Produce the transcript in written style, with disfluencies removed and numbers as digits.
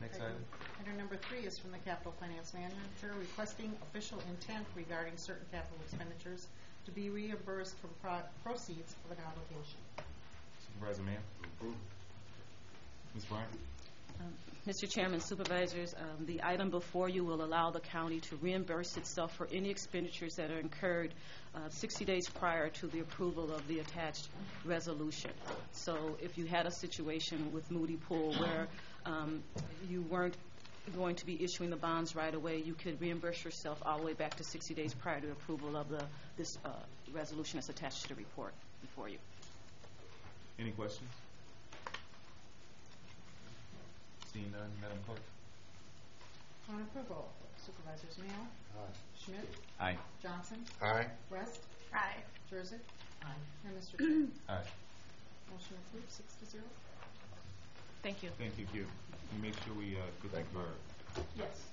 Next item. Item number 3 is from the Capital Finance Manager requesting official intent regarding certain capital expenditures to be reimbursed from proceeds of an obligation. Supervisor Mann. Ms. Bryant. Mr. Chairman, Supervisors, the item before you will allow the county to reimburse itself for any expenditures that are incurred 60 days prior to the approval of the attached resolution. So if you had a situation with Moody Pool where you weren't going to be issuing the bonds right away, you could reimburse yourself all the way back to 60 days prior to approval of this resolution that's attached to the report before you. Any questions? Seeing none, Madam Clerk. On approval, Supervisors Mayo. Aye. Schmidt. Aye. Johnson. Aye. West. Aye. Jurassic. Aye. And Mr. Chairman. Aye. Motion approved, 6-0. Thank you. Thank you, Q. You make sure we get that verb. Yes.